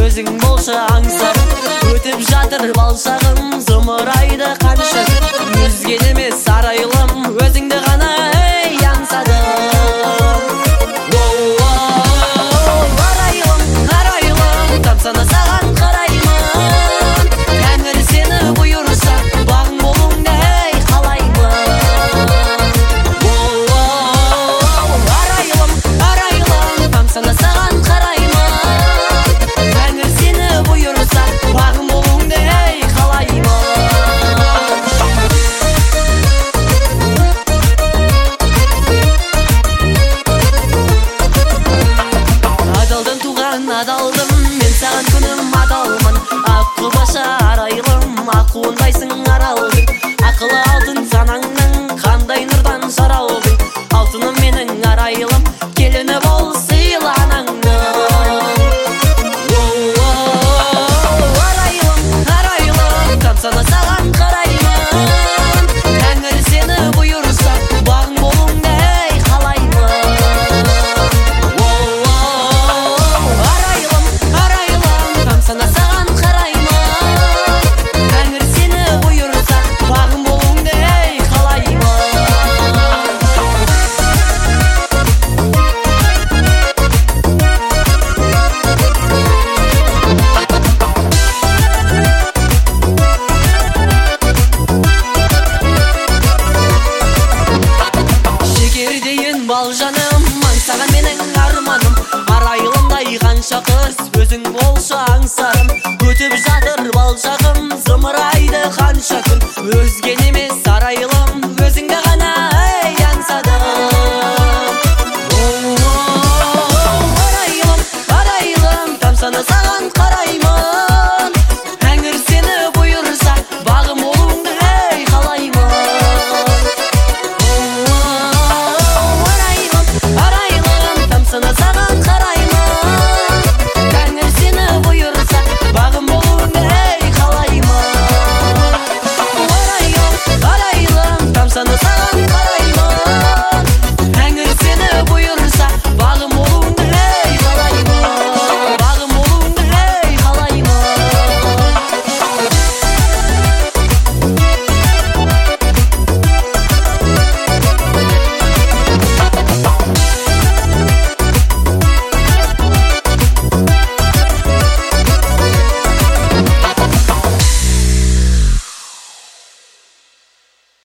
өзің болшы аңсарым. Өтіп жатыр балшағым, зымырайды қанша. Өзгені емес арайлым, өзіңді ғана аңсадым. Арайлым, арайлым, тамсана саған қараймын. Тәңір сені бұйырса, бағың болуыңды қалаймын. Арайлым, арайлым, тамсана саған қараймын. Тәңір сені бұйырса, бағың болуыңды қалаймын. Адалдан туған адалдым, мен саған күнім адалмын. Аққу баша арайлым, аққуындайсың аралдың. Ақылы алтын санаңның, қандай нұрдан жаралдың. Алтыным менің арайлым, келіні бол сыйлы анаңның. Арайлым, арайлым, тамсана саған қараймын. Тәңір сені бұйырса, бағың болуыңды қалаймын. Арайлым, арайлым, тамсана саған қараймын. Тәңір сені бұйырса, бағың болуыңды қалаймын. Шекердейін бал жаным, аңсаған менің арманым. Арайлымдай қанша қыз, өзің болшы аңсарым. Өтіп жатыр балшағым, зымырайды қанша күн. Өзген емес арайлым, өзіңді ғана аңсадым. Арайлым, арайлым, тамсана